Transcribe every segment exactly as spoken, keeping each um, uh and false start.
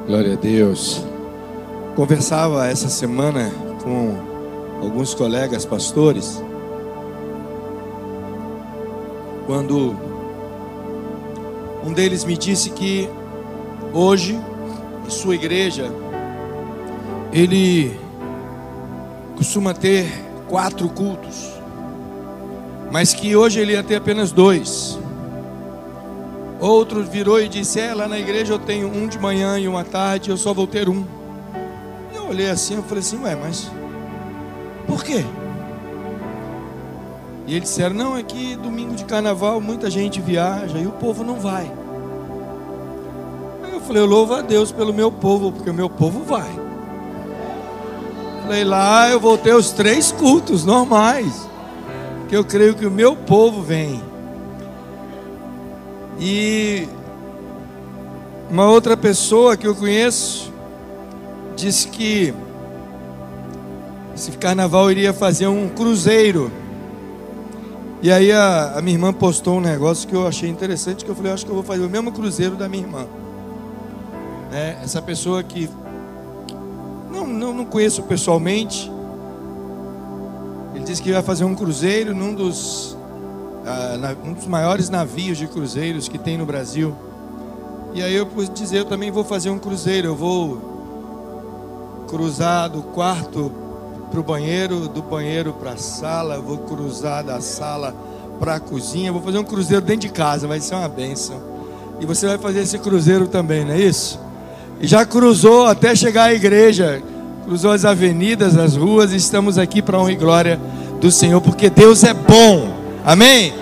Glória a Deus. Conversava essa semana com alguns colegas pastores, quando um deles me disse que hoje, em sua igreja, ele costuma ter quatro cultos, mas que hoje ele ia ter apenas dois. Outro virou e disse: é, lá na igreja eu tenho um de manhã e um à tarde, eu só vou ter um. Eu olhei assim, eu falei assim: ué, mas por quê? E eles disseram: não, é que domingo de carnaval muita gente viaja e o povo não vai. Aí eu falei: eu louvo a Deus pelo meu povo, porque o meu povo vai. Falei: lá eu vou ter os três cultos normais, que eu creio que o meu povo vem. E uma outra pessoa que eu conheço disse que esse carnaval iria fazer um cruzeiro. E aí a, a minha irmã postou um negócio que eu achei interessante, que eu falei: eu acho que eu vou fazer o mesmo cruzeiro da minha irmã. Né? Essa pessoa que não, não, não conheço pessoalmente, ele disse que ia fazer um cruzeiro num dos Ah, na, um dos maiores navios de cruzeiros que tem no Brasil. E aí eu pude dizer: eu também vou fazer um cruzeiro. Eu vou cruzar do quarto para o banheiro, do banheiro para a sala, vou cruzar da sala para a cozinha. Vou fazer um cruzeiro dentro de casa, vai ser uma bênção. E você vai fazer esse cruzeiro também, não é isso? E já cruzou até chegar à igreja, cruzou as avenidas, as ruas. E estamos aqui para a honra e glória do Senhor, porque Deus é bom. Amém?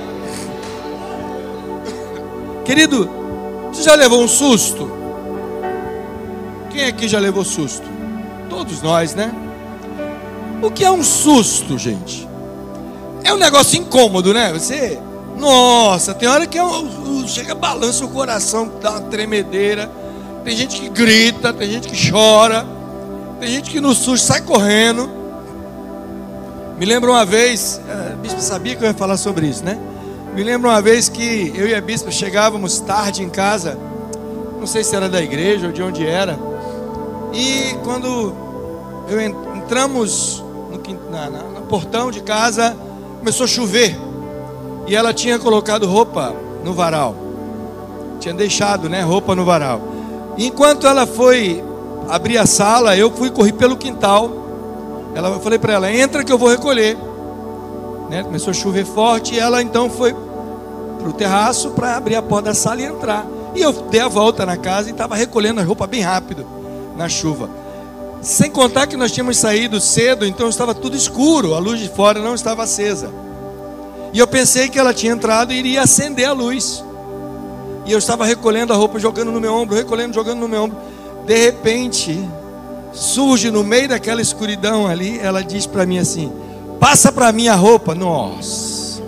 Querido, você já levou um susto? Quem aqui já levou susto? Todos nós, né? O que é um susto, gente? É um negócio incômodo, né? Você, nossa, tem hora que é um, chega, balança o coração, dá uma tremedeira. Tem gente que grita, tem gente que chora, tem gente que no susto sai correndo. Me lembro uma vez, a bispa sabia que eu ia falar sobre isso, né? Me lembro uma vez que eu e a bispa chegávamos tarde em casa, não sei se era da igreja ou de onde era, e quando eu entramos no, na, na, no portão de casa, começou a chover, e ela tinha colocado roupa no varal, tinha deixado, né, roupa no varal. E enquanto ela foi abrir a sala, eu fui correr pelo quintal. Ela, eu falei para ela: entra que eu vou recolher, né? Começou a chover forte, e ela então foi para o terraço para abrir a porta da sala e entrar. E eu dei a volta na casa e estava recolhendo a roupa bem rápido na chuva. Sem contar que nós tínhamos saído cedo, então estava tudo escuro, a luz de fora não estava acesa. E eu pensei que ela tinha entrado e iria acender a luz. E eu estava recolhendo a roupa, jogando no meu ombro, recolhendo, jogando no meu ombro. De repente, surge no meio daquela escuridão ali, ela diz para mim assim: passa para mim a roupa. Nossa,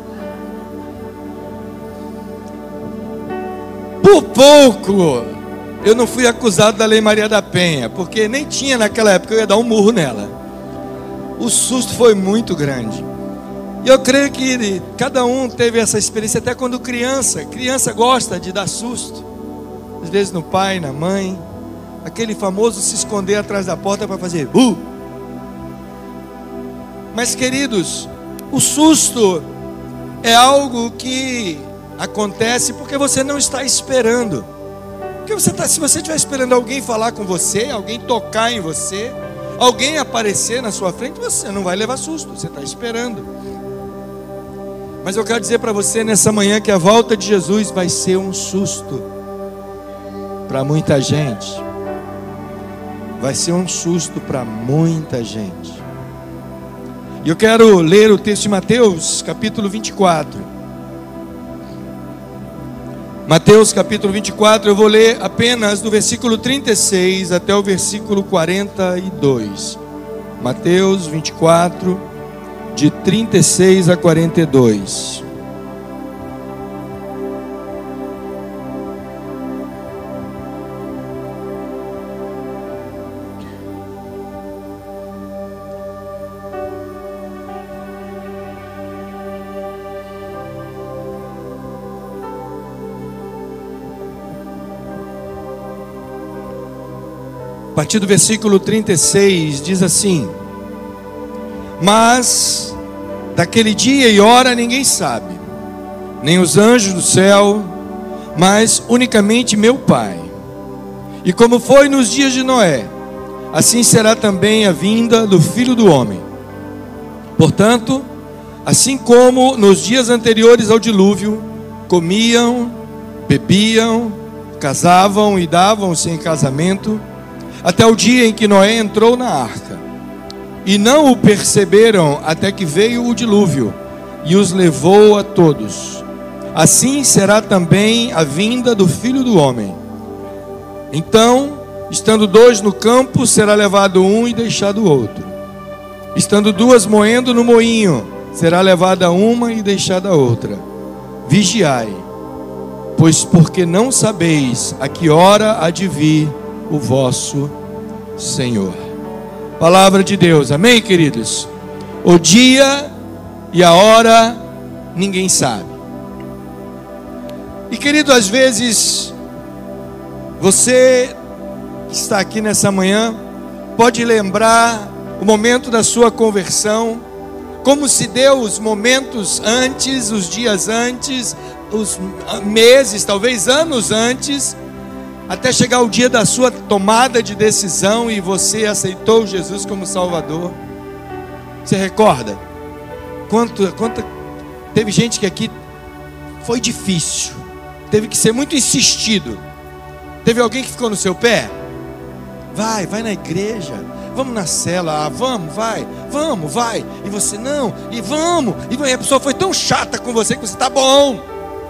por pouco eu não fui acusado da Lei Maria da Penha, porque nem tinha naquela época, eu ia dar um murro nela. O susto foi muito grande. E eu creio que cada um teve essa experiência, até quando criança. Criança gosta de dar susto, às vezes no pai, na mãe. Aquele famoso se esconder atrás da porta para fazer uh! Mas, queridos, o susto é algo que acontece porque você não está esperando. Porque você tá, se você estiver esperando alguém falar com você, alguém tocar em você, alguém aparecer na sua frente, você não vai levar susto, você está esperando. Mas eu quero dizer para você nessa manhã que a volta de Jesus vai ser um susto para muita gente. Vai ser um susto para muita gente. E eu quero ler o texto de Mateus, capítulo vinte e quatro. Mateus, capítulo vinte e quatro, eu vou ler apenas do versículo trinta e seis até o versículo quarenta e dois. Mateus vinte e quatro, de trinta e seis a quarenta e dois. partir do versículo trinta e seis, diz assim: mas daquele dia e hora ninguém sabe, nem os anjos do céu, mas unicamente meu Pai. E como foi nos dias de Noé, assim será também a vinda do Filho do Homem. Portanto, assim como nos dias anteriores ao dilúvio, comiam, bebiam, casavam e davam-se em casamento, até o dia em que Noé entrou na arca, e não o perceberam até que veio o dilúvio e os levou a todos. Assim será também a vinda do Filho do Homem. Então, estando dois no campo, será levado um e deixado o outro. Estando duas moendo no moinho, será levada uma e deixada a outra. Vigiai, pois porque não sabeis a que hora há de vir o vosso Senhor. Palavra de Deus, amém, queridos? O dia e a hora ninguém sabe. E querido, às vezes você que está aqui nessa manhã pode lembrar o momento da sua conversão, como se deu os momentos antes, os dias antes, os meses, talvez anos antes, até chegar o dia da sua tomada de decisão e você aceitou Jesus como Salvador. Você recorda? Quanto, quanto teve gente que aqui foi difícil, teve que ser muito insistido. Teve alguém que ficou no seu pé? Vai, vai na igreja, vamos na cela, ah, vamos, vai, vamos, vai. E você não, e vamos, e a pessoa foi tão chata com você que você está bom.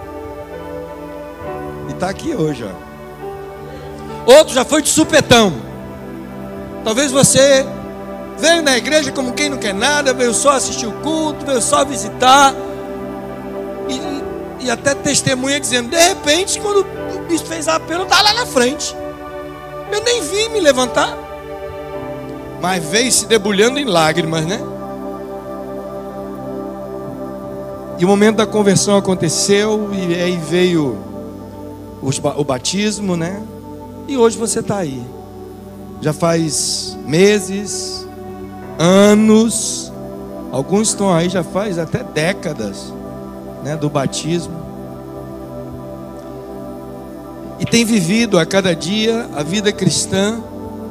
E está aqui hoje, ó. Outro já foi de supetão. Talvez você veio na igreja como quem não quer nada, veio só assistir o culto, veio só visitar, e, e até testemunha dizendo, de repente, quando o bicho fez apelo, está lá na frente. Eu nem vi me levantar, mas veio se debulhando em lágrimas, né? E o momento da conversão aconteceu, e aí veio os, o batismo, né? E hoje você está aí. Já faz meses, anos, alguns estão aí já faz até décadas, né, do batismo. E tem vivido a cada dia a vida cristã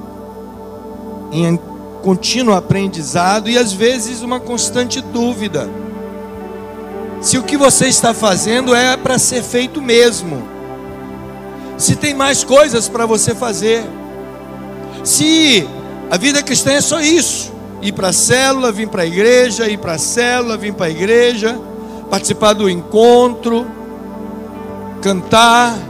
em contínuo aprendizado e às vezes uma constante dúvida se o que você está fazendo é para ser feito mesmo, se tem mais coisas para você fazer, se a vida cristã é só isso: ir para a célula, vir para a igreja, ir para a célula, vir para a igreja, participar do encontro, cantar,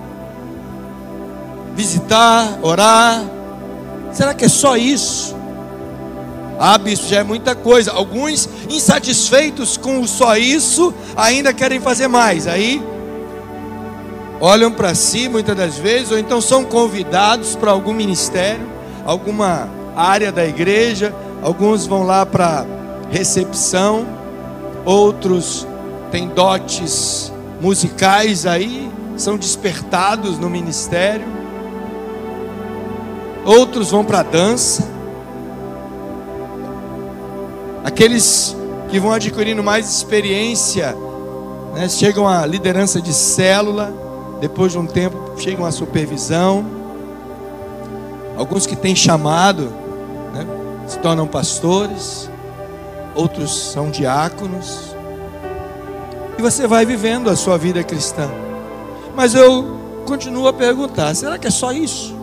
visitar, orar. Será que é só isso? Ah, bispo, já é muita coisa. Alguns, insatisfeitos com o só isso, ainda querem fazer mais. Aí olham para si muitas das vezes, ou então são convidados para algum ministério, alguma área da igreja. Alguns vão lá para recepção, outros têm dotes musicais aí, são despertados no ministério. Outros vão para a dança. Aqueles que vão adquirindo mais experiência, né, chegam à liderança de célula. Depois de um tempo chegam à supervisão. Alguns que têm chamado, né, se tornam pastores. Outros são diáconos. E você vai vivendo a sua vida cristã. Mas eu continuo a perguntar: será que é só isso?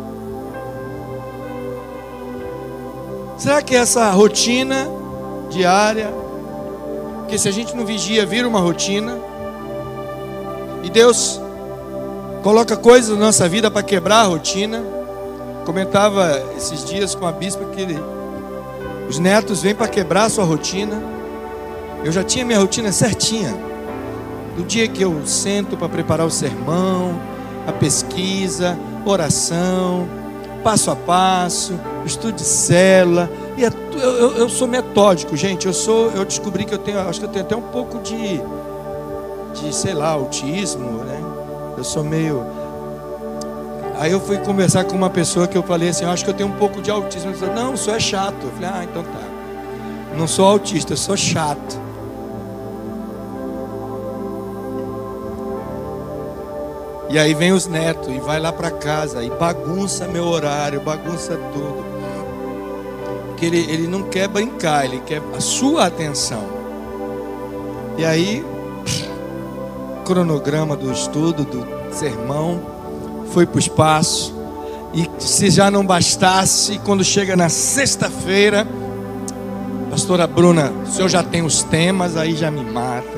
Será que essa rotina diária, porque se a gente não vigia, vira uma rotina, e Deus coloca coisas na nossa vida para quebrar a rotina. Comentava esses dias com a bispa que ele, os netos vêm para quebrar a sua rotina. Eu já tinha minha rotina certinha, do dia que eu sento para preparar o sermão, a pesquisa, oração, passo a passo, estudo de célula. E é, eu, eu sou metódico, gente. Eu sou, eu descobri que eu tenho, acho que eu tenho até um pouco de, de sei lá, autismo, né? Eu sou meio, Aí eu fui conversar com uma pessoa que eu falei assim, eu acho que eu tenho um pouco de autismo. Ele falou, não, o senhor é chato. Eu falei, ah, então tá. Não sou autista, eu sou chato. E aí vem os netos e vai lá para casa e bagunça meu horário, bagunça tudo. Porque ele, ele não quer brincar, ele quer a sua atenção. E aí, cronograma do estudo, do sermão, foi para o espaço. E se já não bastasse, quando chega na sexta-feira, pastora Bruna, o senhor já tem os temas, aí já me mata.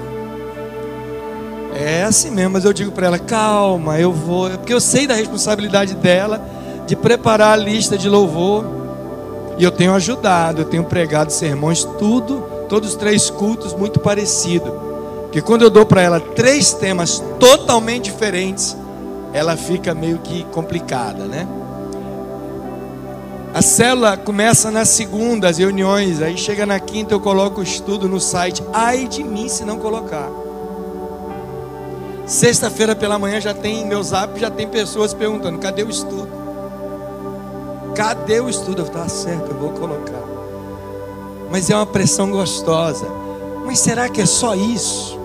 É assim mesmo, mas eu digo para ela, calma, eu vou, porque eu sei da responsabilidade dela de preparar a lista de louvor. E eu tenho ajudado, eu tenho pregado sermões, tudo, todos os três cultos muito parecido. Porque quando eu dou para ela três temas totalmente diferentes, ela fica meio que complicada, né? A célula começa na segunda, as reuniões, aí chega na quinta eu coloco o estudo no site. Ai de mim se não colocar. Sexta-feira pela manhã já tem, meu zap já tem pessoas perguntando, cadê o estudo? Cadê o estudo? Eu falo, tá certo, eu vou colocar. Mas é uma pressão gostosa. Mas será que é só isso?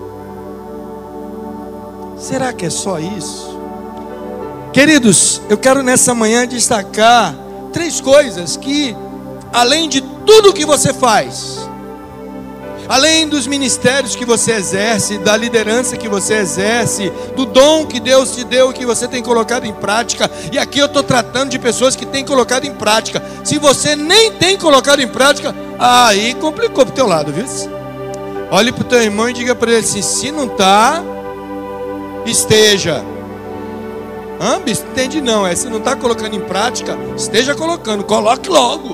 Será que é só isso? Queridos, eu quero nessa manhã destacar três coisas que, além de tudo que você faz, além dos ministérios que você exerce, da liderança que você exerce, do dom que Deus te deu, que você tem colocado em prática, e aqui eu estou tratando de pessoas que têm colocado em prática. Se você nem tem colocado em prática, aí complicou para o teu lado, viu? Olhe para o teu irmão e diga para ele assim, se não está, esteja. Ah, bicho, entende não, é se não está colocando em prática, esteja colocando, coloque logo.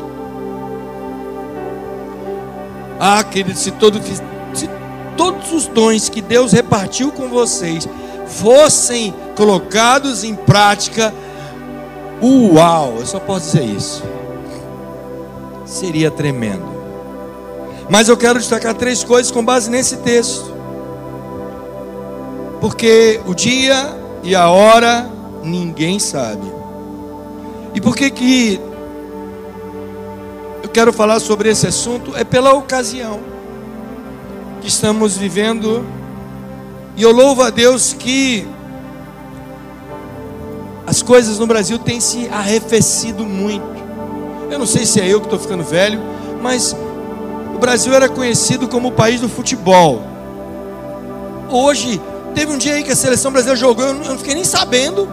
Ah, querido, se, todo, se todos os dons que Deus repartiu com vocês fossem colocados em prática, uau, eu só posso dizer isso, seria tremendo. Mas eu quero destacar três coisas com base nesse texto, porque o dia e a hora ninguém sabe. E por que que eu quero falar sobre esse assunto? É pela ocasião que estamos vivendo. E eu louvo a Deus que as coisas no Brasil têm se arrefecido muito. Eu não sei se é eu que estou ficando velho, mas o Brasil era conhecido como o país do futebol. Hoje, teve um dia aí que a seleção brasileira jogou, eu não fiquei nem sabendo.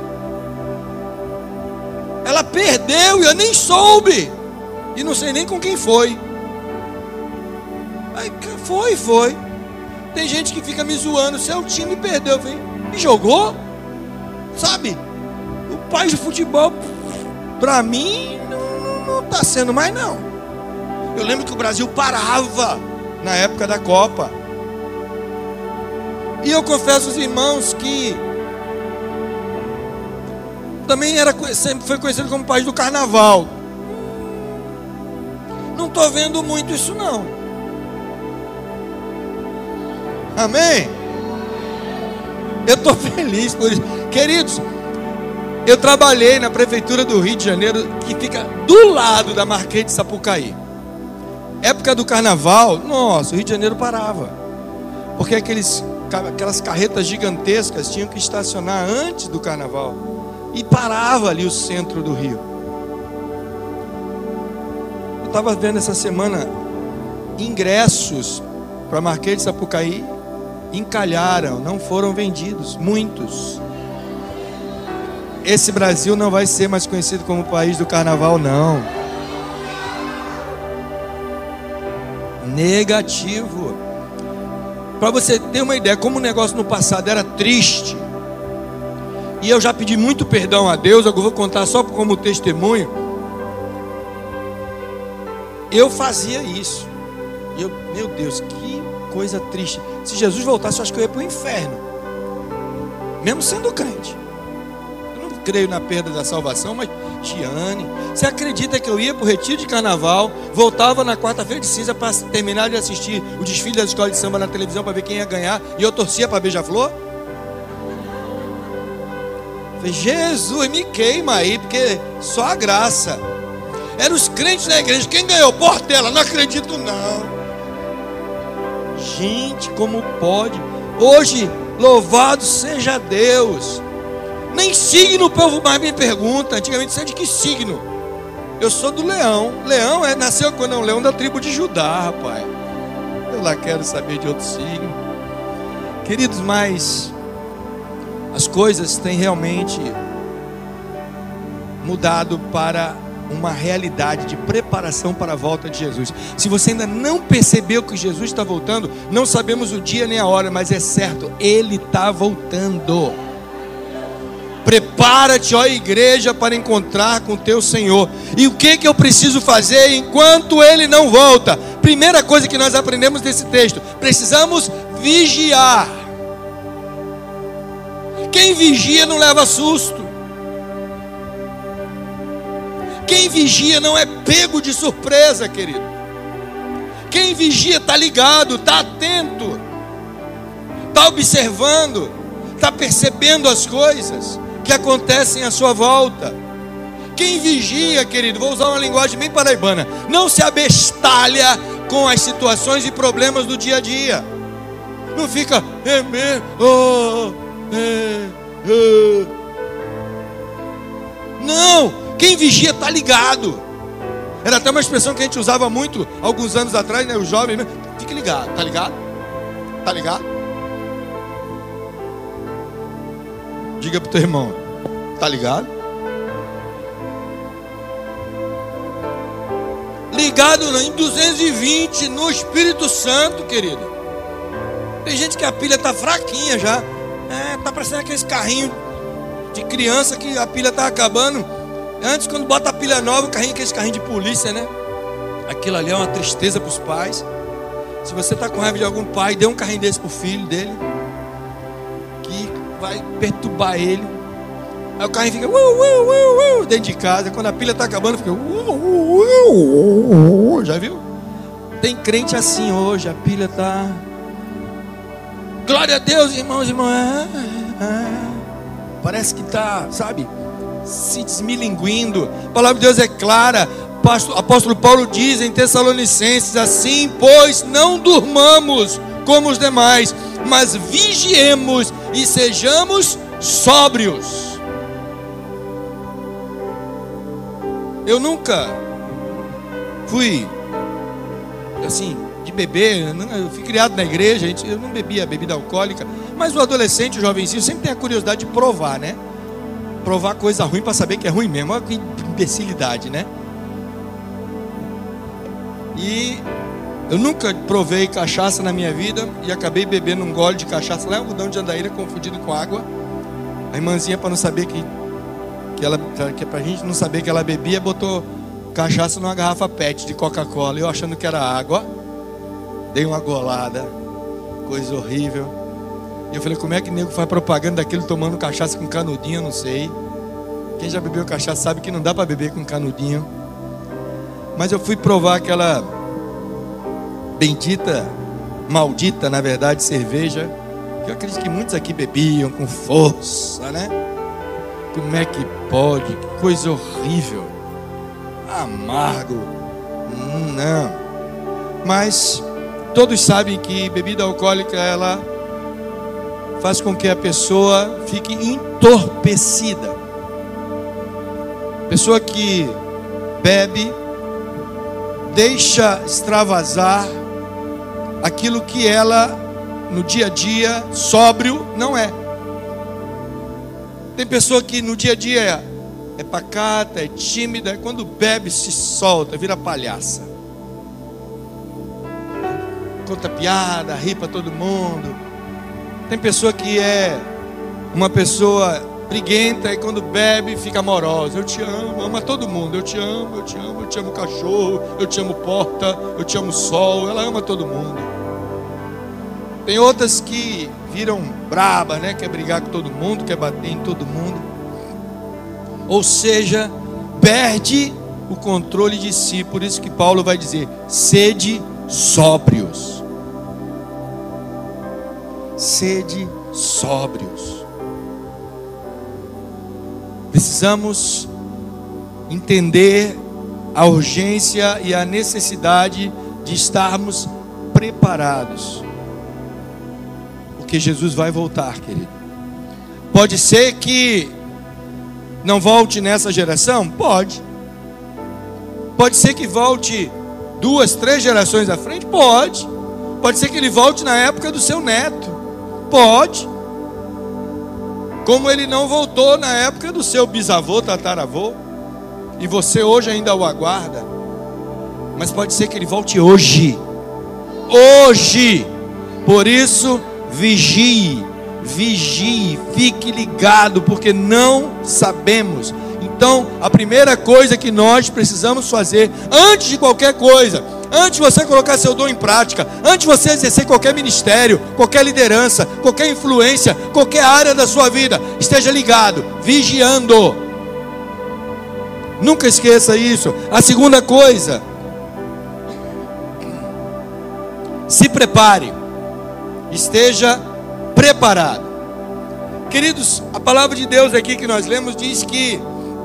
Ela perdeu e eu nem soube. E não sei nem com quem foi. Aí, foi, foi. Tem gente que fica me zoando. Seu time perdeu. Eu falei, e jogou? Sabe? O país do futebol, pra mim, não está sendo mais não. Eu lembro que o Brasil parava na época da Copa. E eu confesso aos irmãos que também era, sempre foi conhecido como país do carnaval. Não estou vendo muito isso não. Amém? Eu estou feliz por isso. Queridos, eu trabalhei na prefeitura do Rio de Janeiro, que fica do lado da Marquês de Sapucaí. Época do carnaval, nossa, o Rio de Janeiro parava. Porque aqueles, aquelas carretas gigantescas tinham que estacionar antes do carnaval. E parava ali o centro do Rio. Eu estava vendo essa semana ingressos para Marquês de Sapucaí encalharam, não foram vendidos, muitos. Esse Brasil não vai ser mais conhecido como o país do carnaval, não. Negativo. Para você ter uma ideia, como o negócio no passado era triste, e eu já pedi muito perdão a Deus, eu vou contar só como testemunho. Eu fazia isso. E eu, meu Deus, que coisa triste. Se Jesus voltasse, eu acho que eu ia para o inferno, mesmo sendo crente. Eu não creio na perda da salvação, mas Tiane, você acredita que eu ia para o retiro de carnaval, voltava na quarta-feira de cinza para terminar de assistir o desfile da escola de samba na televisão para ver quem ia ganhar, e eu torcia para Beija-Flor? Falei, Jesus, me queima aí, porque só a graça. Eram os crentes da igreja. Quem ganhou? Portela. Não acredito não. Gente, como pode? Hoje, louvado seja Deus. Nem signo o povo mais me pergunta. Antigamente, você é de que signo? Eu sou do leão. Leão é, nasceu quando é um leão da tribo de Judá, rapaz. Eu lá quero saber de outro signo. Queridos, mas as coisas têm realmente mudado para uma realidade de preparação para a volta de Jesus. Se você ainda não percebeu que Jesus está voltando, não sabemos o dia nem a hora, mas é certo, Ele está voltando. Prepara-te, ó igreja, para encontrar com o teu Senhor. E o que, que eu preciso fazer enquanto Ele não volta? Primeira coisa que nós aprendemos desse texto: precisamos vigiar. Quem vigia não leva susto. Quem vigia não é pego de surpresa, querido. Quem vigia está ligado, está atento, está observando, está percebendo as coisas que acontecem à sua volta. Quem vigia, querido, vou usar uma linguagem bem paraibana, não se abestalha com as situações e problemas do dia a dia. Não fica, é mesmo, oh, é, é. Não. Quem vigia está ligado. Era até uma expressão que a gente usava muito alguns anos atrás, né? O jovem, né? Fique ligado, tá ligado? Tá ligado? Diga pro teu irmão, tá ligado? Ligado em duzentos e vinte no Espírito Santo, querido. Tem gente que a pilha tá fraquinha já. É, tá parecendo aqueles carrinhos de criança que a pilha tá acabando. Antes, quando bota a pilha nova, o carrinho, aquele carrinho de polícia, né? Aquilo ali é uma tristeza para os pais. Se você está com raiva de algum pai, dê um carrinho desse para o filho dele, que vai perturbar ele. Aí o carrinho fica uh, uh, uh, uh, dentro de casa. Quando a pilha está acabando, fica uh, uh, uh, uh, já viu? Tem crente assim hoje, a pilha está... Glória a Deus, irmãos e irmãs. É, é. Parece que está, sabe, se desmilinguindo. A palavra de Deus é clara. O apóstolo Paulo diz em Tessalonicenses: assim, pois, não durmamos como os demais, mas vigiemos e sejamos sóbrios. Eu nunca fui assim de beber. Eu fui criado na igreja, eu não bebia bebida alcoólica, mas o adolescente, o jovenzinho, sempre tem a curiosidade de provar, né? Provar coisa ruim para saber que é ruim mesmo. Olha que imbecilidade, né? E eu nunca provei cachaça na minha vida e acabei bebendo um gole de cachaça lá em Algodão de Andaíra, confundido com água. A irmãzinha, para não saber que, que ela, que pra gente não saber que ela bebia, botou cachaça numa garrafa pet de Coca-Cola. Eu achando que era água, dei uma golada, coisa horrível. E eu falei, como é que nego faz propaganda daquilo tomando cachaça com canudinho? Eu não sei. Quem já bebeu cachaça sabe que não dá para beber com canudinho. Mas eu fui provar aquela bendita, maldita, na verdade, cerveja, que eu acredito que muitos aqui bebiam com força, né? Como é que pode? Que coisa horrível. Amargo. Não. Mas todos sabem que bebida alcoólica, ela faz com que a pessoa fique entorpecida. Pessoa que bebe deixa extravasar aquilo que ela no dia a dia sóbrio não é. Tem pessoa que no dia a dia é, é pacata, é tímida, quando bebe se solta, vira palhaça, conta piada, ri para todo mundo. Tem pessoa que é uma pessoa briguenta e quando bebe fica amorosa. Eu te amo, ama todo mundo. Eu te amo, eu te amo, eu te amo cachorro, eu te amo porta, eu te amo sol. Ela ama todo mundo. Tem outras que viram braba, né? Quer brigar com todo mundo, quer bater em todo mundo. Ou seja, perde o controle de si. Por isso que Paulo vai dizer: sede sóbrios. Sede sóbrios. precisamos entender a urgência e a necessidade de estarmos preparados, porque Jesus vai voltar, querido. Pode ser que não volte nessa geração? Pode. Pode ser que volte duas, três gerações à frente? Pode. Pode ser que ele volte na época do seu neto? Pode. Como ele não voltou na época do seu bisavô, tataravô, e você hoje ainda o aguarda. Mas pode ser que ele volte hoje. Hoje. Por isso, vigie, vigie, fique ligado, porque não sabemos. Então, a primeira coisa que nós precisamos fazer, antes de qualquer coisa, antes de você colocar seu dom em prática, antes de você exercer qualquer ministério, qualquer liderança, qualquer influência, qualquer área da sua vida, esteja ligado, vigiando. Nunca esqueça isso. A segunda coisa, se prepare, esteja preparado. Queridos, a palavra de Deus aqui que nós lemos diz que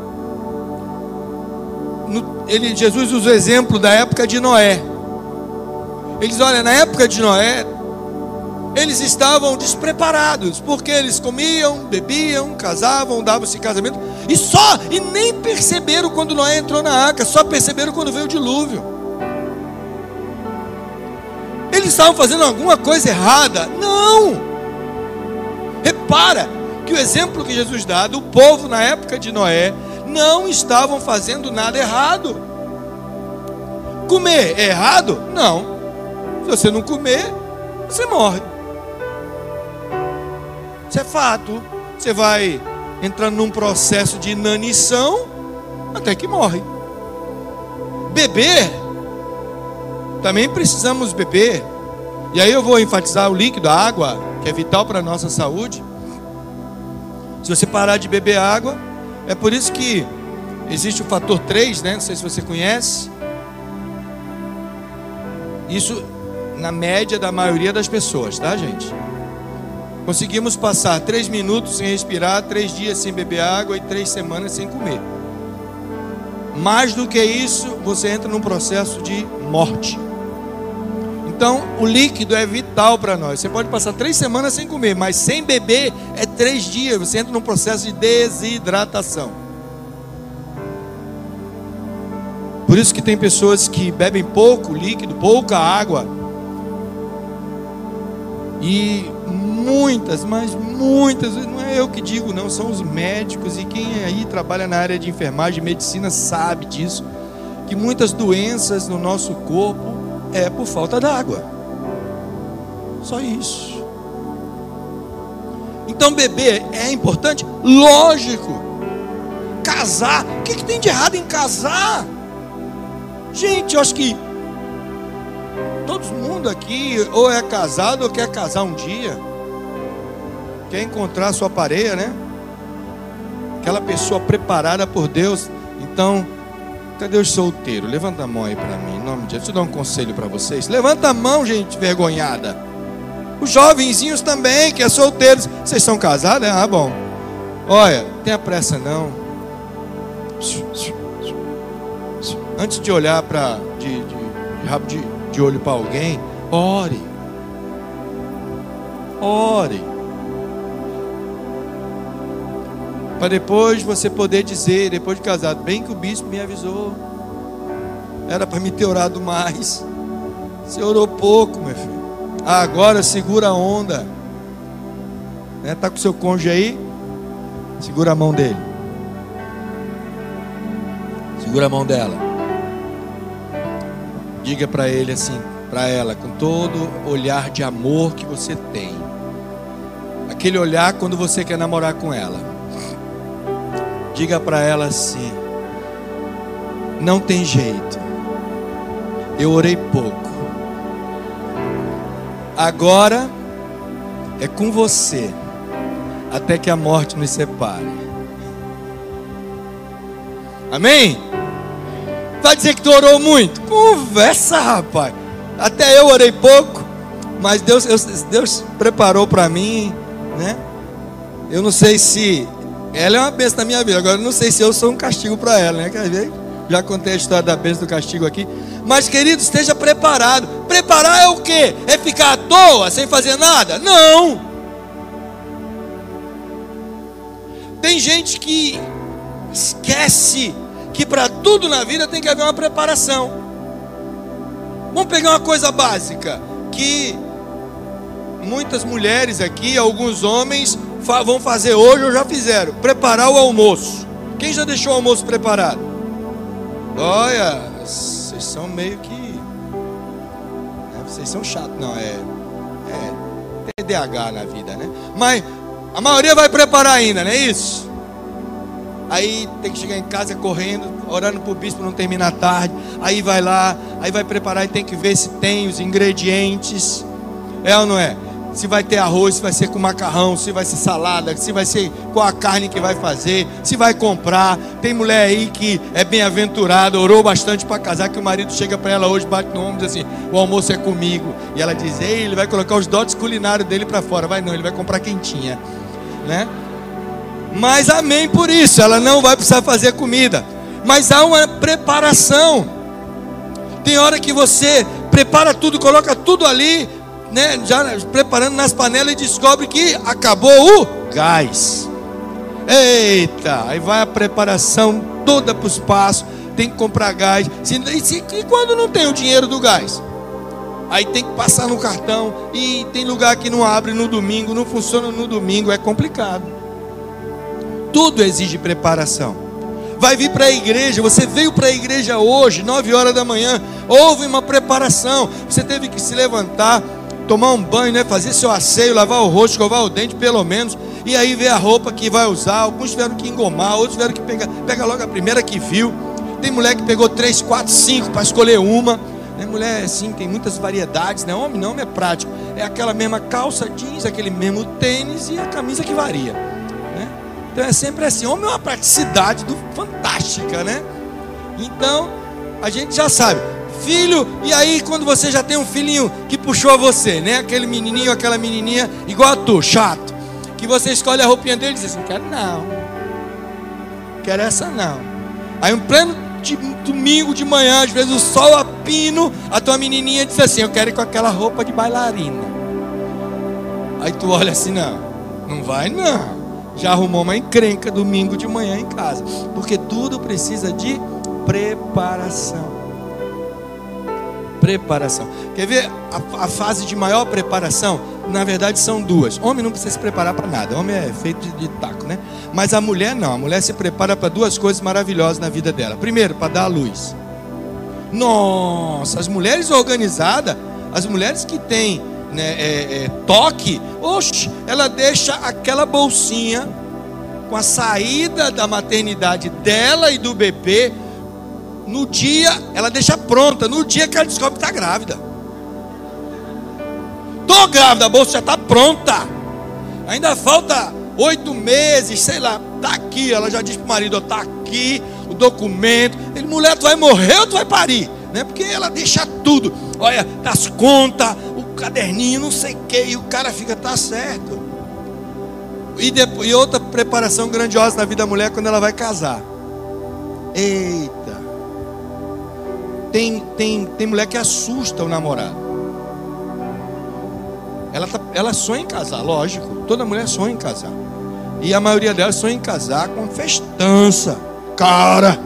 no, ele, Jesus usa o exemplo da época de Noé. Ele diz, olha, na época de Noé, eles estavam despreparados, porque eles comiam, bebiam, casavam, davam-se em casamento, e só, e nem perceberam quando Noé entrou na arca, só perceberam quando veio o dilúvio. Eles estavam fazendo alguma coisa errada? Não! Repara que o exemplo que Jesus dá do povo na época de Noé, não estavam fazendo nada errado. Comer é errado? Não. Se você não comer, você morre. Isso é fato. Você vai entrando num processo de inanição até que morre. Beber, também precisamos beber. E aí eu vou enfatizar o líquido, a água, que é vital para a nossa saúde. Se você parar de beber água, é por isso que existe o fator três, né? Não sei se você conhece. Isso na média da maioria das pessoas, tá, gente? Conseguimos passar três minutos sem respirar, três dias sem beber água e três semanas sem comer. Mais do que isso, você entra num processo de morte. Então, o líquido é vital para nós. Você pode passar três semanas sem comer, mas sem beber é três dias. Você entra num processo de desidratação. Por isso que tem pessoas que bebem pouco líquido, pouca água. E muitas, mas muitas, não é eu que digo não, são os médicos e quem aí trabalha na área de enfermagem e medicina sabe disso, que muitas doenças no nosso corpo é por falta d'água. Só isso. Então beber é importante? Lógico. Casar, o que, que tem de errado em casar? Gente, eu acho que todo mundo aqui ou é casado ou quer casar um dia, quer encontrar sua pareia, né? Aquela pessoa preparada por Deus. Então, cadê os solteiros? Levanta a mão aí para mim, em nome de Deus. Deixa eu dar um conselho para vocês. Levanta a mão, gente vergonhada. Os jovenzinhos também, que é solteiros. Vocês são casados? Ah, bom. Olha, não tenha pressa não. Antes de olhar para de, de, de rabo de, de olho para alguém, ore. Ore. Para depois você poder dizer, depois de casado, bem que o bispo me avisou. Era para me ter orado mais. Você orou pouco, meu filho. Ah, agora segura a onda. Né? Tá com seu cônjuge aí? Segura a mão dele. Segura a mão dela. Diga para ele assim, para ela, com todo olhar de amor que você tem. Aquele olhar quando você quer namorar com ela. Diga para ela assim: não tem jeito, eu orei pouco, agora é com você, até que a morte nos separe. Amém? Vai dizer que tu orou muito? Conversa, rapaz. Até eu orei pouco, mas Deus, Deus, Deus preparou para mim, né? Eu não sei se Ela é uma bênção na minha vida. Agora eu não sei se eu sou um castigo para ela, né? Quer ver? Já contei a história da bênção do castigo aqui. Mas, querido, esteja preparado. Preparar é o quê? É ficar à toa, sem fazer nada? Não. Tem gente que esquece que para tudo na vida tem que haver uma preparação. Vamos pegar uma coisa básica, que muitas mulheres aqui, alguns homens vão fazer hoje ou já fizeram: preparar o almoço. Quem já deixou o almoço preparado? Olha, vocês são meio que, né? Vocês são chatos. Não, é, é T D A H na vida, né? Mas a maioria vai preparar ainda, não é isso? Aí tem que chegar em casa correndo, orando para o bispo não terminar tarde. Aí vai lá, aí vai preparar e tem que ver se tem os ingredientes. É ou não é? Se vai ter arroz, se vai ser com macarrão, se vai ser salada, se vai ser com a carne que vai fazer, se vai comprar. Tem mulher aí que é bem-aventurada, orou bastante para casar, que o marido chega para ela hoje, bate no ombro e diz assim: o almoço é comigo. E ela diz: ei, ele vai colocar os dotes culinários dele para fora. Vai não, ele vai comprar quentinha, né? Mas amém por isso, ela não vai precisar fazer comida. Mas há uma preparação. Tem hora que você prepara tudo, coloca tudo ali, né, já preparando nas panelas, e descobre que acabou o gás. Eita, aí vai a preparação toda para o espaço. Tem que comprar gás. E, se, e quando não tem o dinheiro do gás? Aí tem que passar no cartão. E tem lugar que não abre no domingo, não funciona no domingo, é complicado. Tudo exige preparação. Vai vir para a igreja, você veio para a igreja hoje, nove horas da manhã, houve uma preparação. Você teve que se levantar, tomar um banho, né? Fazer seu asseio, lavar o rosto, escovar o dente pelo menos, e aí ver a roupa que vai usar. Alguns tiveram que engomar, outros tiveram que pegar, pega logo a primeira que viu. Tem mulher que pegou três, quatro, cinco para escolher uma, né? Mulher assim, tem muitas variedades, né? Homem não, homem é prático. É aquela mesma calça jeans, aquele mesmo tênis e a camisa que varia, né? Então é sempre assim. Homem é uma praticidade do, fantástica, né? Então a gente já sabe. Filho, e aí quando você já tem um filhinho que puxou a você, né? Aquele menininho, aquela menininha, igual a tu, chato, que você escolhe a roupinha dele e diz assim: quero não, quero essa não. Aí um pleno de, domingo de manhã, às vezes o sol a pino, a tua menininha diz assim: eu quero ir com aquela roupa de bailarina. Aí tu olha assim: não, não vai não. Já arrumou uma encrenca domingo de manhã em casa. Porque tudo precisa de preparação. Preparação. Quer ver a, a fase de maior preparação? Na verdade são duas. Homem não precisa se preparar para nada. Homem é feito de, de taco, né? Mas a mulher não. A mulher se prepara para duas coisas maravilhosas na vida dela. Primeiro, para dar à luz. Nossa, as mulheres organizadas, as mulheres que têm, né, é, é, toque, oxe, ela deixa aquela bolsinha com a saída da maternidade dela e do bebê. No dia, ela deixa pronta. No dia que ela descobre que está grávida. Tô grávida, a bolsa já está pronta. Ainda falta oito meses, sei lá. Está aqui, ela já diz para o marido: está aqui o documento. Ele: mulher, tu vai morrer ou tu vai parir? Né? Porque ela deixa tudo. Olha, das contas, o caderninho, não sei o que. E o cara fica: tá certo. E, depois, e outra preparação grandiosa na vida da mulher, quando ela vai casar. Eita. Tem, tem, tem mulher que assusta o namorado. Ela, tá, ela sonha em casar, lógico. Toda mulher sonha em casar. E a maioria delas sonha em casar com festança, cara.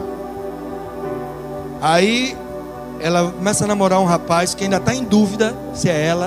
Aí ela começa a namorar um rapaz que ainda está em dúvida se é ela.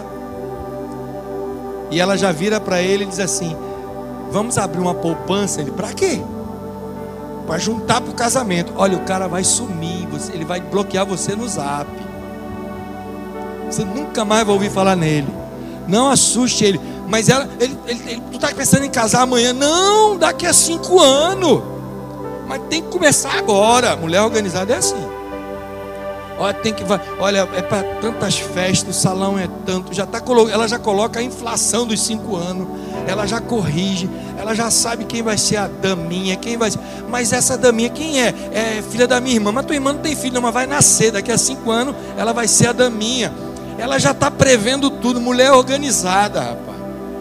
E ela já vira para ele e diz assim: vamos abrir uma poupança. Ele: para quê? Para juntar para o casamento. Olha, o cara vai sumir, você, ele vai bloquear você no zap. Você nunca mais vai ouvir falar nele. Não assuste ele. Mas ela, ele, ele, ele, tu está pensando em casar amanhã? Não, daqui a cinco anos. Mas tem que começar agora. Mulher organizada é assim. Olha, tem que, olha, é para tantas festas, o salão é tanto. Já tá, ela já coloca a inflação dos cinco anos. Ela já corrige. Ela já sabe quem vai ser a daminha, quem vai ser. Mas essa daminha quem é? É filha da minha irmã. Mas tua irmã não tem filho, não, mas vai nascer. Daqui a cinco anos ela vai ser a daminha. Ela já está prevendo tudo. Mulher organizada, rapaz.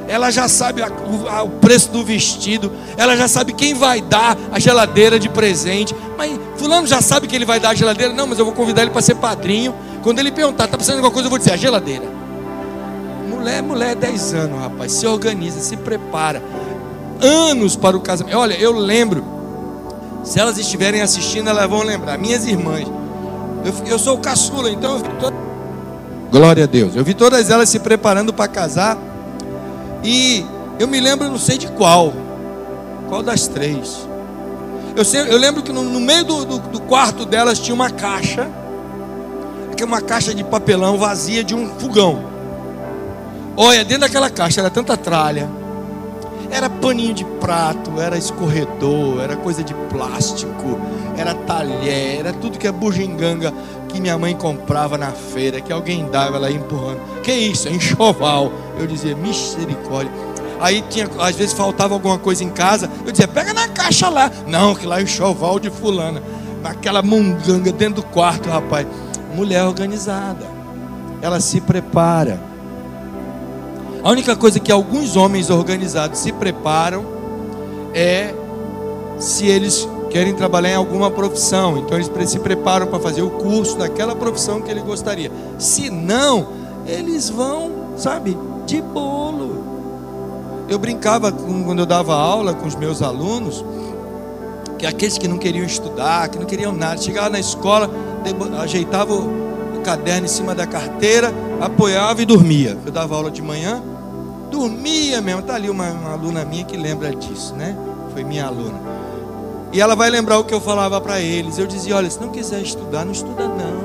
ela já sabe a, o, o preço do vestido, ela já sabe quem vai dar a geladeira de presente. Mas fulano já sabe que ele vai dar a geladeira. Não, mas eu vou convidar ele para ser padrinho. Quando ele perguntar, está precisando de alguma coisa, eu vou dizer, a geladeira. Mulher, mulher, dez anos, rapaz, se organiza, se prepara. Anos para o casamento. Olha, eu lembro, se elas estiverem assistindo, elas vão lembrar. Minhas irmãs, eu, eu sou o caçula, então eu vi toda... Glória a Deus. Eu vi todas elas se preparando para casar. E eu me lembro, não sei de qual, qual das três. Eu, sei, eu lembro que no, no meio do, do, do quarto delas tinha uma caixa, que é uma caixa de papelão vazia de um fogão. Olha, dentro daquela caixa era tanta tralha, era paninho de prato, era escorredor, era coisa de plástico, era talher, era tudo que é bugiganga que minha mãe comprava na feira, que alguém dava, ela ia empurrando. Que isso? É enxoval. Eu dizia, misericórdia. Aí tinha, às vezes faltava alguma coisa em casa, eu dizia, pega na caixa lá. Não, que lá é enxoval de fulana. Aquela munganga dentro do quarto, rapaz. Mulher organizada, ela se prepara. A única coisa que alguns homens organizados se preparam é se eles querem trabalhar em alguma profissão. Então eles se preparam para fazer o curso daquela profissão que ele gostaria. Se não, eles vão, sabe, de bolo. Eu brincava com, quando eu dava aula com os meus alunos, que aqueles que não queriam estudar, que não queriam nada, chegava na escola, ajeitava o, o caderno em cima da carteira, apoiava e dormia. Eu dava aula de manhã, dormia mesmo. Está ali uma, uma aluna minha que lembra disso, né? Foi minha aluna. E ela vai lembrar o que eu falava para eles. Eu dizia, olha, se não quiser estudar, não estuda não.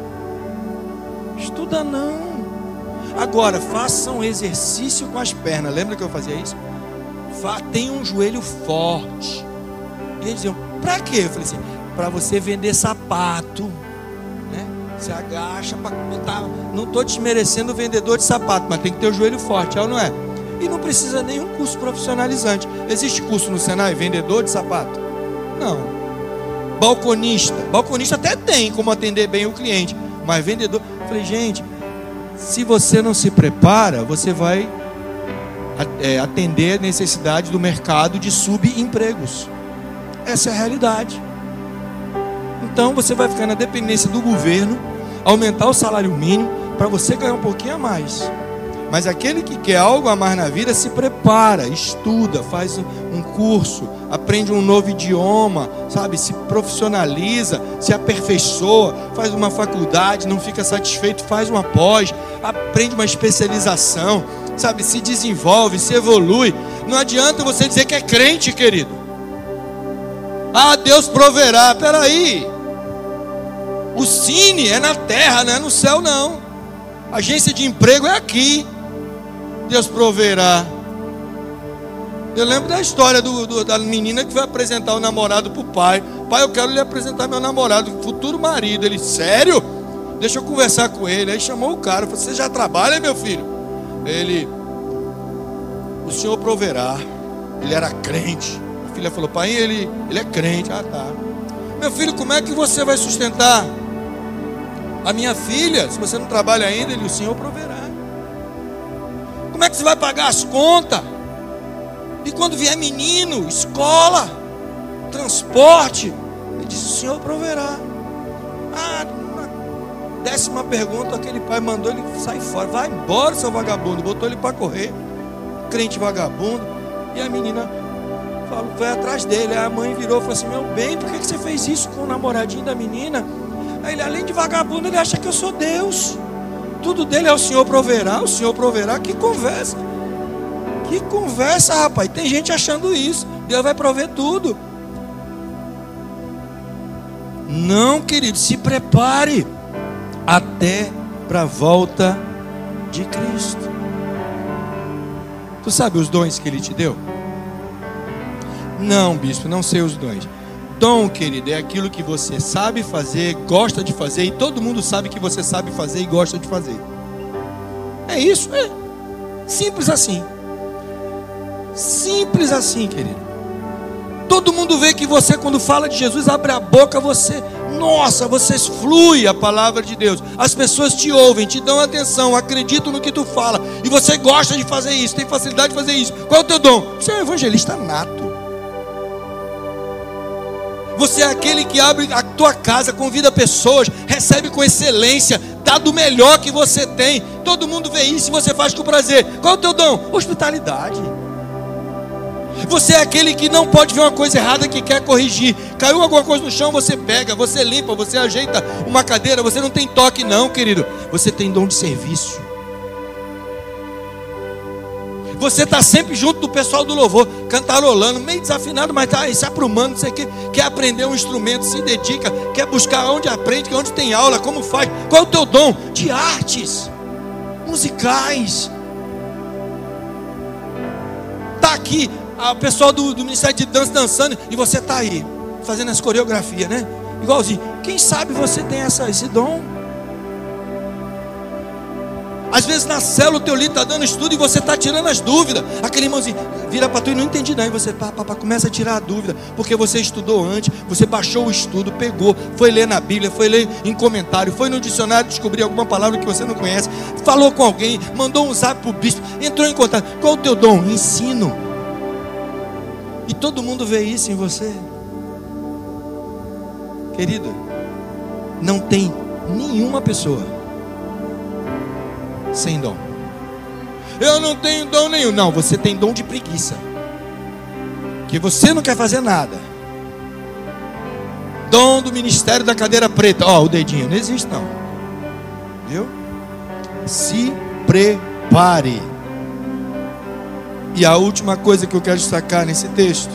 Estuda não. Agora, faça um exercício com as pernas. Lembra que eu fazia isso? Tenha um joelho forte. E eles diziam, para quê? Eu falei assim, para você vender sapato, né? Você agacha para botar. Não estou desmerecendo o vendedor de sapato, mas tem que ter o joelho forte, é ou não é? E não precisa nenhum curso profissionalizante. Existe curso no Senai, vendedor de sapato? Não. Balconista. Balconista até tem como atender bem o cliente, mas vendedor. Eu falei, gente, se você não se prepara, você vai é, atender a necessidade do mercado de subempregos. Essa é a realidade. Então você vai ficar na dependência do governo, aumentar o salário mínimo para você ganhar um pouquinho a mais. Mas aquele que quer algo a mais na vida se prepara, estuda, faz um curso, aprende um novo idioma, sabe? Se profissionaliza, se aperfeiçoa, faz uma faculdade, não fica satisfeito, faz uma pós, aprende uma especialização, sabe? Se desenvolve, se evolui. Não adianta você dizer que é crente, querido. Ah, Deus proverá. Peraí, o Cine é na terra, não é no céu não. Agência de emprego é aqui. Deus proverá. Eu lembro da história do, do, da menina que foi apresentar o namorado para o pai. Pai, eu quero lhe apresentar meu namorado, futuro marido. Ele, sério? Deixa eu conversar com ele. Aí chamou o cara, falou, você já trabalha, meu filho? Ele, o Senhor proverá. Ele era crente. A filha falou, pai, ele, ele é crente. Ah, tá. Meu filho, como é que você vai sustentar a minha filha? Se você não trabalha ainda, ele, o Senhor proverá. Como é que você vai pagar as contas? E quando vier menino, escola, transporte, ele disse, o Senhor proverá. Ah, na décima pergunta, aquele pai mandou ele sair fora. Vai embora, seu vagabundo. Botou ele para correr. Crente vagabundo. E a menina falou, foi atrás dele. Aí a mãe virou e falou assim, meu bem, por que você fez isso com o namoradinho da menina? Aí ele, além de vagabundo, ele acha que eu sou Deus. Tudo dele é o Senhor proverá, o Senhor proverá. Que conversa. Que conversa, rapaz. Tem gente achando isso. Deus vai prover tudo. Não, querido, se prepare até para a volta de Cristo. Tu sabe os dons que Ele te deu? Não, bispo, não sei os dons. Dom, querido, é aquilo que você sabe fazer, gosta de fazer, e todo mundo sabe que você sabe fazer e gosta de fazer. É isso, é simples assim. Simples assim, querido. Todo mundo vê que você, quando fala de Jesus, abre a boca, você, Nossa, você flui a palavra de Deus. As pessoas te ouvem, te dão atenção, acreditam no que tu fala. E você gosta de fazer isso, tem facilidade de fazer isso. Qual é o teu dom? Você é um evangelista nato. Você é aquele que abre a tua casa, convida pessoas, recebe com excelência, dá do melhor que você tem. Todo mundo vê isso e você faz com prazer. Qual é o teu dom? Hospitalidade. Você é aquele que não pode ver uma coisa errada que quer corrigir. Caiu alguma coisa no chão, você pega, você limpa, você ajeita uma cadeira. Você não tem toque não, querido. Você tem dom de serviço. Você está sempre junto do pessoal do louvor, cantarolando, meio desafinado, mas está se aprumando, não sei o que. Quer aprender um instrumento, se dedica, quer buscar onde aprende, onde tem aula, como faz. Qual é o teu dom? De artes, musicais. Está aqui o pessoal do, do Ministério de Dança dançando, e você está aí, fazendo as coreografias, né? Igualzinho. Quem sabe você tem essa, esse dom? Às vezes na célula o teu líder está dando estudo e você está tirando as dúvidas. Aquele irmãozinho vira para tu e não entendi não. E você pá, pá, pá, começa a tirar a dúvida. Porque você estudou antes, você baixou o estudo, pegou, foi ler na Bíblia, foi ler em comentário, foi no dicionário descobrir alguma palavra que você não conhece, falou com alguém, mandou um zap para o bispo, entrou em contato. Qual é o teu dom? Ensino. E todo mundo vê isso em você. Querido, não tem nenhuma pessoa sem dom. Eu não tenho dom nenhum. Não, você tem dom de preguiça, que você não quer fazer nada. Dom do ministério da cadeira preta. Ó, oh, o dedinho, não existe não. Viu? Se prepare. E a última coisa que eu quero destacar nesse texto,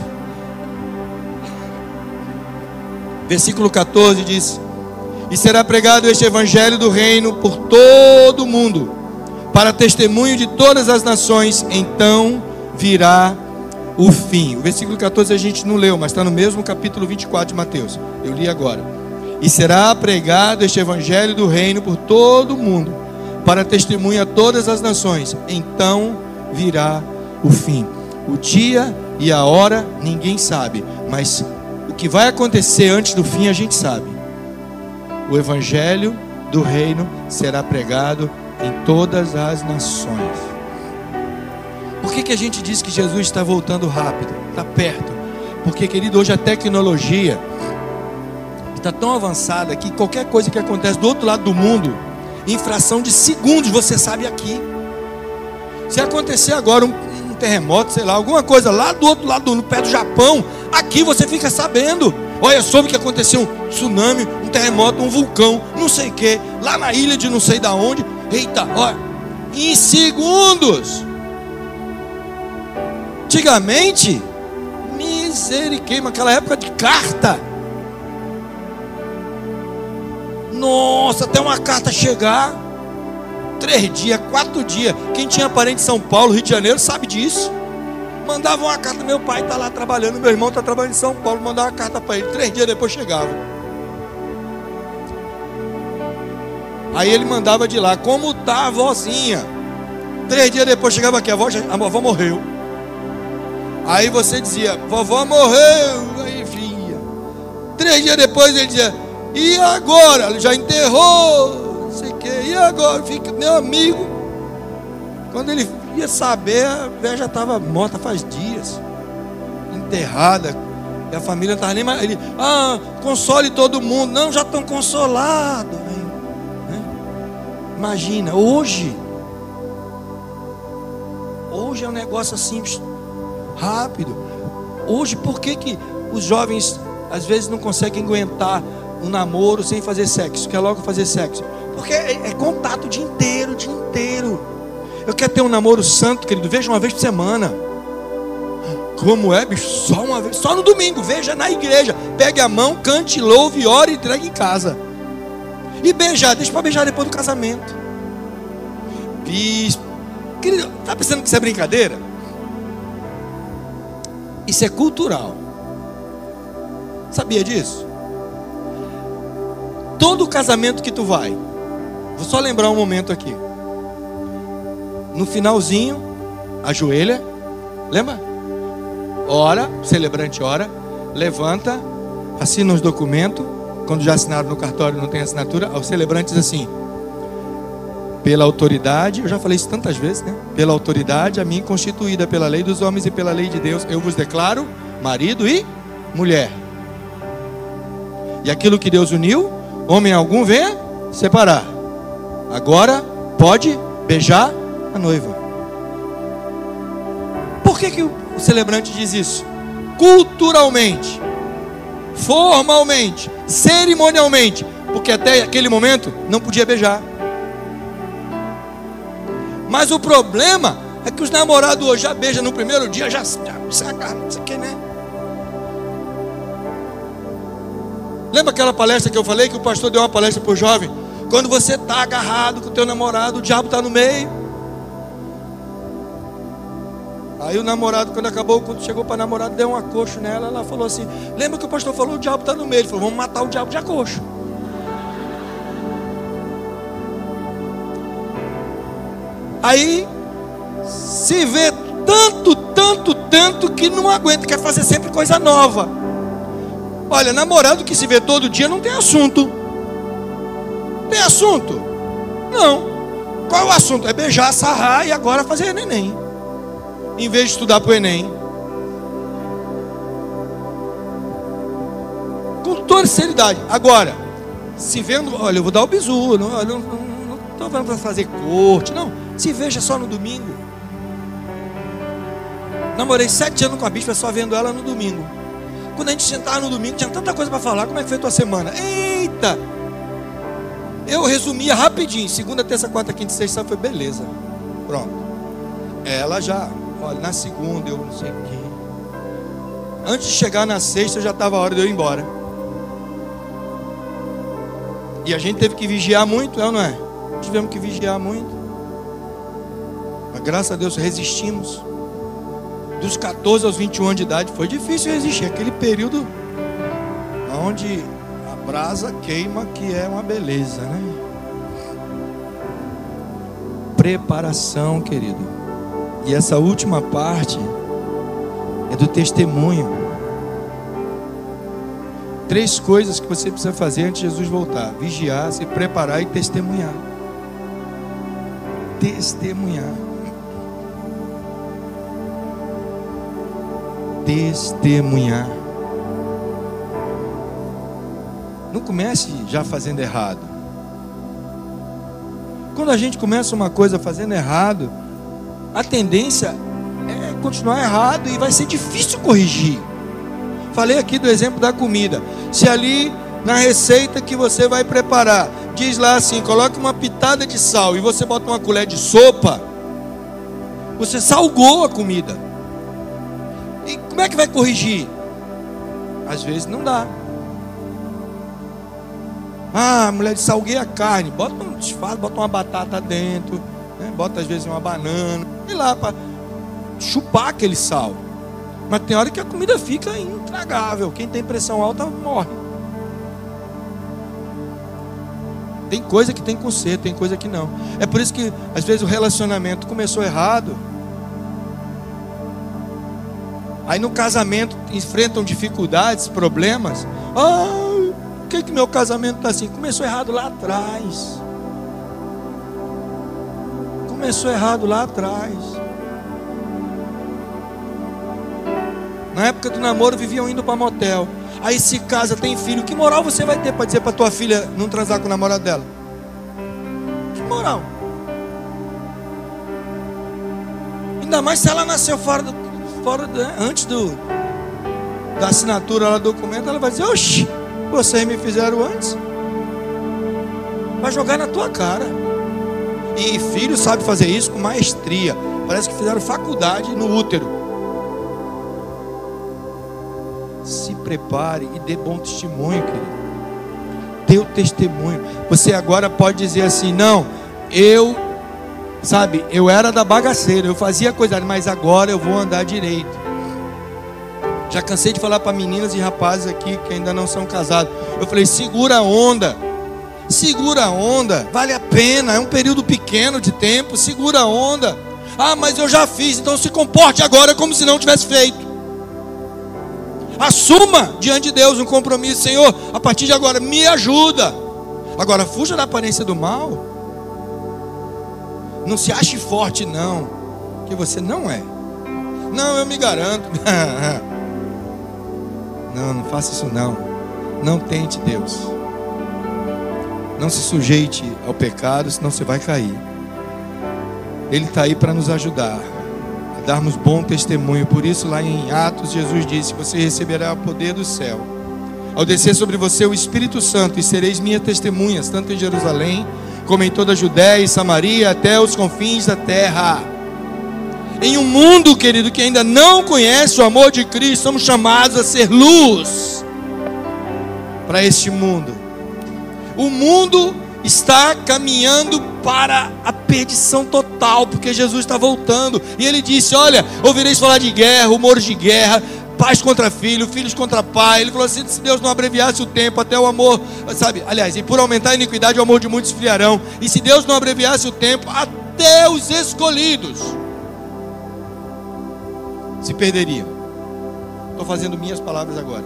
versículo catorze diz: e será pregado este evangelho do reino por todo o mundo, para testemunho de todas as nações, então virá o fim. O versículo catorze a gente não leu, mas está no mesmo capítulo vinte e quatro de Mateus. Eu li agora. E será pregado este evangelho do reino por todo o mundo, para testemunho a todas as nações, então virá o fim. O dia e a hora ninguém sabe, mas o que vai acontecer antes do fim a gente sabe. O evangelho do reino será pregado em todas as nações. Por que que a gente diz que Jesus está voltando rápido? Está perto. Porque, querido, hoje a tecnologia está tão avançada que qualquer coisa que acontece do outro lado do mundo, em fração de segundos você sabe aqui. Se acontecer agora um, um terremoto, sei lá, alguma coisa lá do outro lado, no pé do Japão, aqui você fica sabendo. Olha, soube que aconteceu um tsunami, um terremoto, um vulcão, não sei o que, lá na ilha de não sei da onde. Eita, olha, em segundos. Antigamente, misericórdia, naquela época de carta. Nossa, até uma carta chegar, três dias, quatro dias. Quem tinha parente em São Paulo, Rio de Janeiro, sabe disso. Mandava uma carta, meu pai está lá trabalhando, meu irmão está trabalhando em São Paulo, mandava uma carta para ele, três dias depois chegava. Aí ele mandava de lá, como está a vozinha? Três dias depois chegava aqui, a avó, a vovó morreu. Aí você dizia, vovó morreu, aí vinha. Três dias depois ele dizia, e agora? Ele já enterrou, não sei o que, e agora? Fica meu amigo. Quando ele ia saber, a velha já estava morta faz dias, enterrada, e a família não estava nem mais. Ele, ah, console todo mundo. Não, já estão consolados, né? Imagina, hoje Hoje é um negócio assim, rápido. Hoje, por que que os jovens às vezes não conseguem aguentar um namoro sem fazer sexo? Quer logo fazer sexo? Porque é, é contato o dia inteiro, o dia inteiro. Eu quero ter um namoro santo, querido, veja uma vez por semana. Como é, bicho? Só uma vez, só no domingo, veja na igreja. Pegue a mão, cante, louve, ore e entregue em casa. E beijar, deixa para beijar depois do casamento. Bispo, querido, tá pensando que isso é brincadeira? Isso é cultural. Sabia disso? Todo casamento que tu vai, vou só lembrar um momento aqui. No finalzinho, ajoelha, lembra? Ora, o celebrante ora, levanta, assina os documentos, quando já assinaram no cartório, não tem assinatura, o celebrante diz assim: pela autoridade, eu já falei isso tantas vezes, né? Pela autoridade a mim constituída pela lei dos homens e pela lei de Deus, eu vos declaro marido e mulher. E aquilo que Deus uniu, homem algum venha separar. Agora pode beijar a noiva. Por que que o celebrante diz isso? Culturalmente, formalmente, cerimonialmente, porque até aquele momento não podia beijar. Mas o problema é que os namorados hoje já beijam no primeiro dia, já saca, não sei o que, né? Lembra aquela palestra que eu falei, que o pastor deu uma palestra para o jovem? Quando você está agarrado com o teu namorado, o diabo está no meio. Aí o namorado, quando acabou, quando chegou para a namorada, deu um acocho nela. Ela falou assim: lembra que o pastor falou, o diabo está no meio? Ele falou: vamos matar o diabo de acocho. Aí se vê tanto, tanto, tanto que não aguenta, quer fazer sempre coisa nova. Olha, namorado que se vê todo dia não tem assunto. Tem assunto? Não. Qual é o assunto? É beijar, sarrar e agora fazer neném, em vez de estudar para o Enem. Com toda sinceridade. Agora, se vendo, olha, eu vou dar o bizu, não estou não, não, não falando para fazer corte, não. Se veja só no domingo. Namorei sete anos com a bispa, só vendo ela no domingo. Quando a gente sentava no domingo, tinha tanta coisa para falar. Como é que foi a tua semana? Eita! Eu resumia rapidinho. Segunda, terça, quarta, quinta, sexta, foi beleza. Pronto. Ela já, olha, na segunda eu não sei o quê. Antes de chegar na sexta, já estava a hora de eu ir embora. E a gente teve que vigiar muito, é ou não é? Tivemos que vigiar muito. Mas graças a Deus resistimos. Dos catorze aos vinte e um anos de idade foi difícil resistir. Aquele período onde a brasa queima, que é uma beleza, né? Preparação, querido. E essa última parte é do testemunho. Três coisas que você precisa fazer antes de Jesus voltar: vigiar, se preparar e testemunhar. Testemunhar. Testemunhar. Não comece já fazendo errado. Quando a gente começa uma coisa fazendo errado, a tendência é continuar errado e vai ser difícil corrigir. Falei aqui do exemplo da comida. Se ali na receita que você vai preparar diz lá assim: coloque uma pitada de sal, e você bota uma colher de sopa, você salgou a comida. E como é que vai corrigir? Às vezes não dá. Ah, mulher, salguei a carne. Bota um desfaz, bota uma batata dentro, né? Bota às vezes uma banana, sei lá, para chupar aquele sal. Mas tem hora que a comida fica intragável. Quem tem pressão alta morre. Tem coisa que tem conserto, tem coisa que não. É por isso que às vezes o relacionamento começou errado. Aí no casamento enfrentam dificuldades, problemas. Ah, por que que meu casamento está assim? Começou errado lá atrás. Começou errado lá atrás. Na época do namoro viviam indo para motel. Aí se casa, tem filho. Que moral você vai ter para dizer para tua filha não transar com o namorado dela? Que moral? Ainda mais se ela nasceu fora do Fora, né? Antes do, da assinatura lá do documento, ela vai dizer: oxi, vocês me fizeram antes. Vai jogar na tua cara. E filho sabe fazer isso com maestria. Parece que fizeram faculdade no útero. Se prepare e dê bom testemunho, querido. Dê o testemunho. Você agora pode dizer assim: não, eu Sabe, eu era da bagaceira, eu fazia coisa, mas agora eu vou andar direito. Já cansei de falar para meninas e rapazes aqui que ainda não são casados. Eu falei: segura a onda. Segura a onda, vale a pena, é um período pequeno de tempo, segura a onda. Ah, mas eu já fiz, então se comporte agora como se não tivesse feito. Assuma diante de Deus um compromisso. Senhor, a partir de agora me ajuda. Agora fuja da aparência do mal. Não se ache forte não, que você não é. Não, eu me garanto. Não, não faça isso não. Não tente Deus. Não se sujeite ao pecado, senão você vai cair. Ele está aí para nos ajudar a darmos bom testemunho. Por isso lá em Atos Jesus disse: você receberá o poder do céu ao descer sobre você o Espírito Santo, e sereis minhas testemunhas, tanto em Jerusalém como em toda a Judéia e Samaria, até os confins da terra. Em um mundo, querido, que ainda não conhece o amor de Cristo, somos chamados a ser luz para este mundo. O mundo está caminhando para a perdição total, porque Jesus está voltando. E ele disse: olha, ouvireis falar de guerra, rumores de guerra, pais contra filhos, filhos contra pai. Ele falou assim: se Deus não abreviasse o tempo, até o amor, sabe, aliás, e por aumentar a iniquidade, o amor de muitos esfriarão. E se Deus não abreviasse o tempo, até os escolhidos se perderiam. Estou fazendo minhas palavras agora.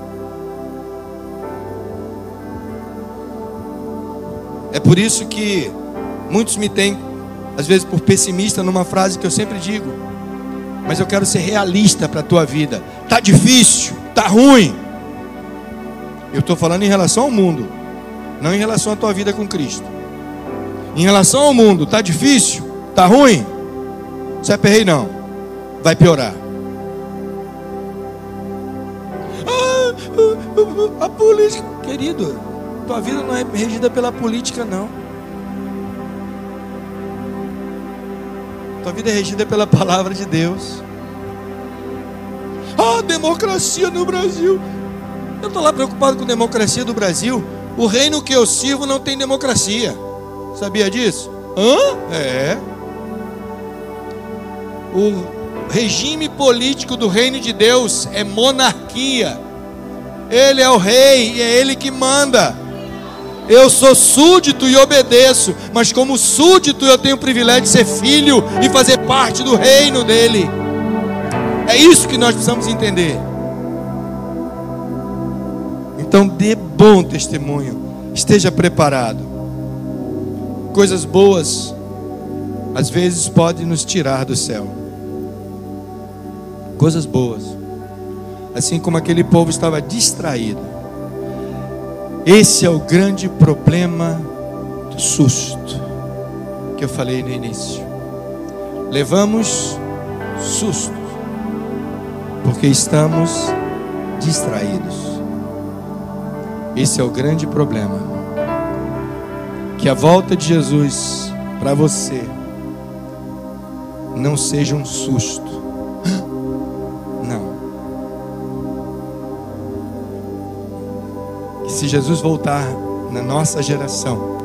É por isso que muitos me têm, às vezes, por pessimista, numa frase que eu sempre digo: mas eu quero ser realista para a tua vida. Está difícil, está ruim. Eu estou falando em relação ao mundo, não em relação à tua vida com Cristo. Em relação ao mundo, está difícil, está ruim, se aperrei não, vai piorar. Ah, a política, querido, tua vida não é regida pela política não. Tua vida é regida pela palavra de Deus. Ah, democracia no Brasil. Eu estou lá preocupado com a democracia do Brasil. O reino que eu sirvo não tem democracia. Sabia disso? Hã? É. O regime político do reino de Deus é monarquia. Ele é o rei e é ele que manda. Eu sou súdito e obedeço, mas como súdito eu tenho o privilégio de ser filho e fazer parte do reino dele. É isso que nós precisamos entender. Então dê bom testemunho, esteja preparado. Coisas boas às vezes podem nos tirar do céu. Coisas boas, assim como aquele povo estava distraído. Esse é o grande problema do susto que eu falei no início. Levamos susto porque estamos distraídos. Esse é o grande problema. Que a volta de Jesus para você não seja um susto. Não. Que se Jesus voltar na nossa geração,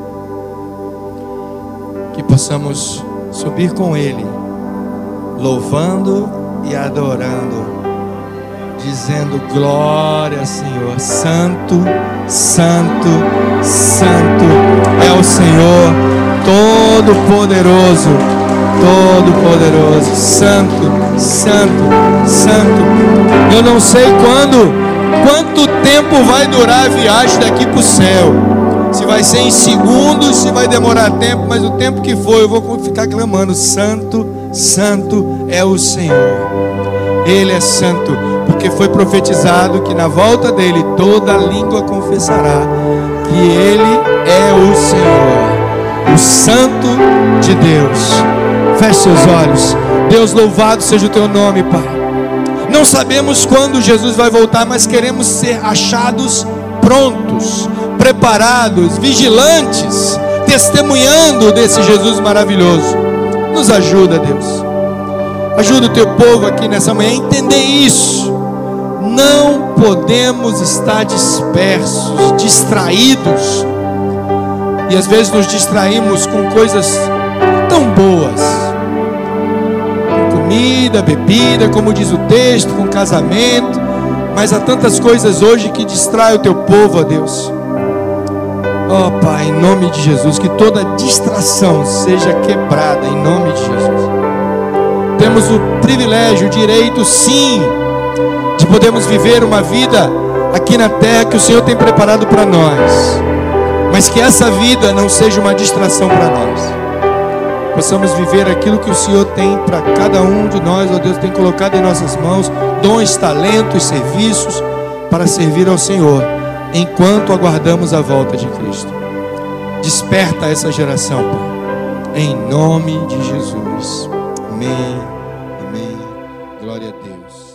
que possamos subir com Ele, louvando e adorando, dizendo: glória, Senhor, santo, santo, santo é o Senhor Todo-Poderoso, Todo-Poderoso, santo, santo, santo. Eu não sei quando, quanto tempo vai durar a viagem daqui para o céu. Se vai ser em segundos, se vai demorar tempo, mas o tempo que for, eu vou ficar clamando: santo, santo é o Senhor. Ele é santo, porque foi profetizado que na volta dele toda língua confessará que Ele é o Senhor, o Santo de Deus. Feche seus olhos. Deus, louvado seja o teu nome, Pai. Não sabemos quando Jesus vai voltar, mas queremos ser achados prontos, preparados, vigilantes, testemunhando desse Jesus maravilhoso. Nos ajuda, Deus. Ajuda o teu povo aqui nessa manhã a entender isso. Não podemos estar dispersos, distraídos. E às vezes nos distraímos com coisas tão boas, com comida, bebida, como diz o texto, com casamento. Mas há tantas coisas hoje que distraem o teu povo, ó Deus. Ó Pai, em nome de Jesus, que toda distração seja quebrada, em nome de Jesus. Temos o privilégio, o direito, sim, de podemos viver uma vida aqui na terra que o Senhor tem preparado para nós, mas que essa vida não seja uma distração para nós. Possamos viver aquilo que o Senhor tem para cada um de nós, ó Deus, tem colocado em nossas mãos, dons, talentos, serviços, para servir ao Senhor, enquanto aguardamos a volta de Cristo. Desperta essa geração, Pai, em nome de Jesus. Amém, amém, glória a Deus.